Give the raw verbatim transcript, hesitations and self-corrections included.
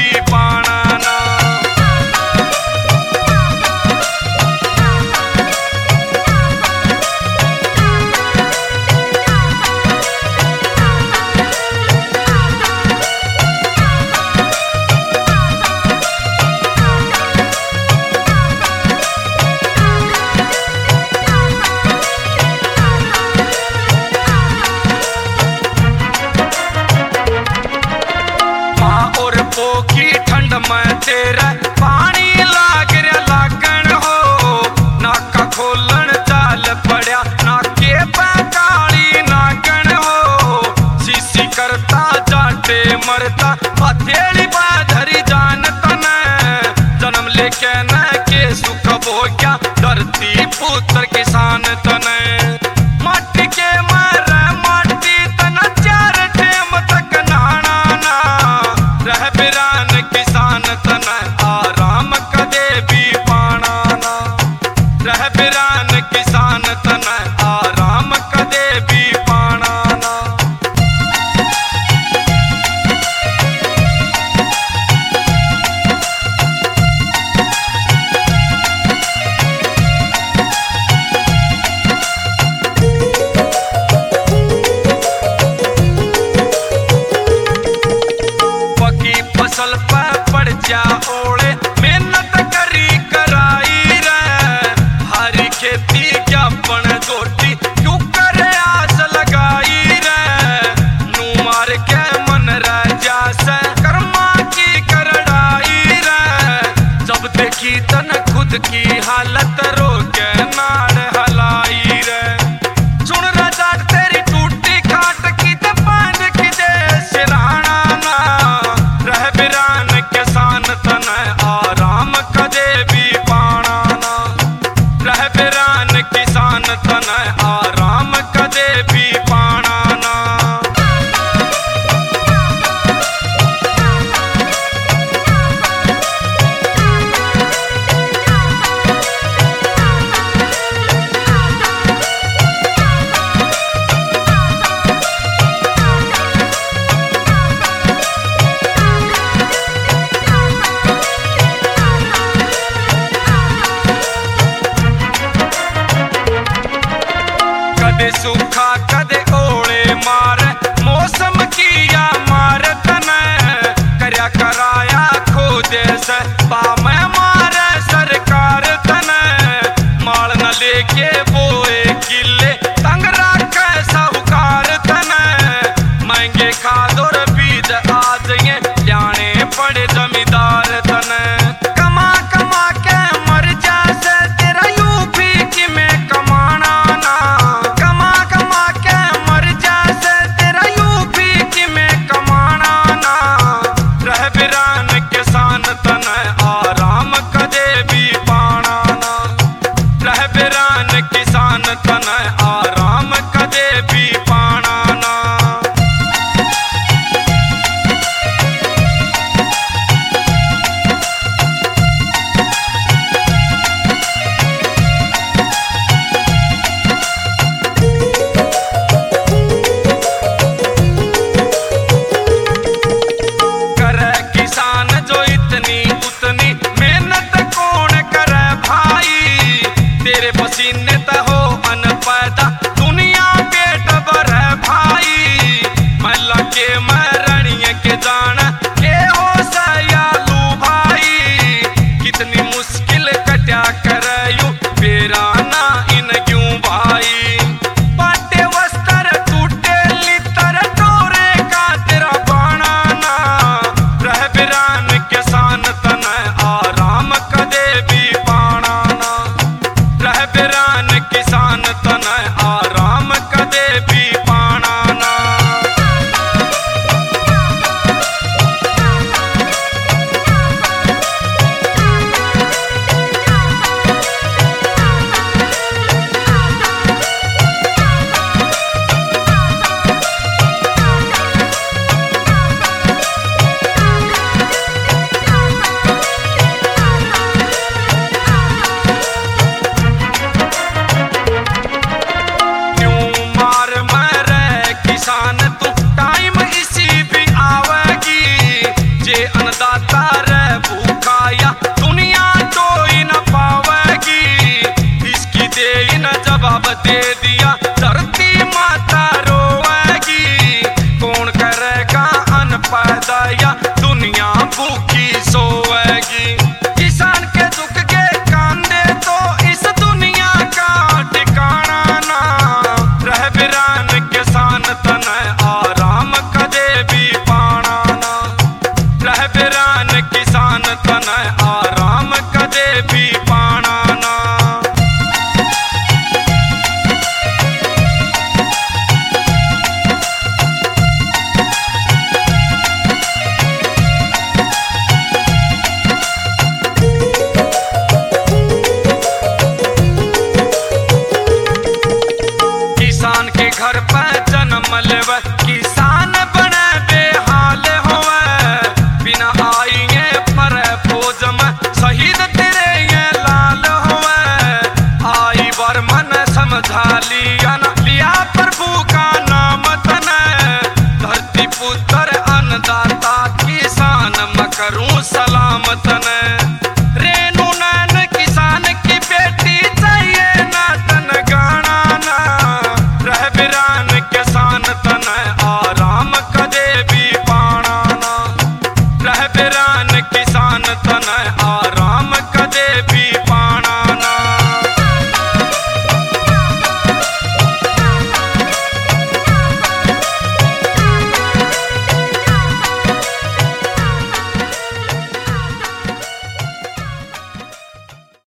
भी पाना ना। की ठंड में तेरा पानी लाग रहा लागण हो। नाका खोलन चाल पड़या नाके पे काली नागण हो। सीसी करता जाटे मरता हथेली बाधरी जान तने। जन्म लेके न के सुख भोग्या धरती पुत्र किसान तने। माटी के मर माटी तना चार टेम तक नाना ना। रह बिरान किसान तन आराम कदे भी पाना ना। रह बिरान किसान तन आराम कदे भी पाना ना। पकी फसल पे पड़ जा ओले मेहनत करी कराई रे। हरी खेती ज्ञापन जोटी क्यों करे आस लगाई रे। नू मार के मन रह जासे कर्मा की करड़ाई रे। जब देखी तन खुद की हालत रोके नाड़ हलाई रे। सुन रजा तेरी टूटी खाट की ते बांध की दे सिराना ना। रह बिरान किसान तन आराम कदे भी पाना ना। रह बिरान किसान तन आराम कदे भी पाना ना। कदे सूखा कदे ओले मार मौसम किया मार तने। करया कराया खोदे से पामे मारे सरकार तने। माल न लेके बोए किले तंग राखे साहूकार तने। महंगे खाद और बीज आज ये जाने पड़े जमींदार तने। कमा कमा के मर जासे तेरा यूपी की में कमाना ना। कमा कमा के मर जासे तेरा यूपी की में कमाना ना। रह बिरान किसान तन आराम कदे भी पाना ना। रह बिरान किसान तन आराम कदे भी पाना ना। करे किसान जो इतनी उतनी मेहनत कौन करे भाई। तेरे पसीने त हो अन पैदा दुनिया पेट भर भाई। महिला के मरणिय के जान के हो सयालू भाई। कितनी मुश्किल कट्या करे यू बेराना इन क्यों भाई। पाटे वस्त्र टूटे लितर टोरे का तेरा बाना ना। रह बिरान किसान तन आराम कदे भी पाना ना। रह बिरान किसान तन आराम कदे भी पाना ना। रे भूखा या दुनिया कोई न पावेगी। इसकी दे न जवाब दे दिया धरती माता रोएगी। कौन करेगा अन्न पैदा या दुनिया भूखी सोएगी। किसान के दुख के कांदे तो इस दुनिया का ठिकाना ना रह बिरान किसान तन आराम कदे भी पाना ना रह बिरान किसान तन आराम कदे भी पाना ना। किसान के घर पर जन्म लेवे किसान बने बेहाल होवे। बिना आइए मरे फौज में शहीद तेरे ये लाल होवे। आई बार मन समझा लिया न लिया प्रभु का नाम तने। धरती पुत्र अन्नदाता किसान मैं करूं सलामत ने रे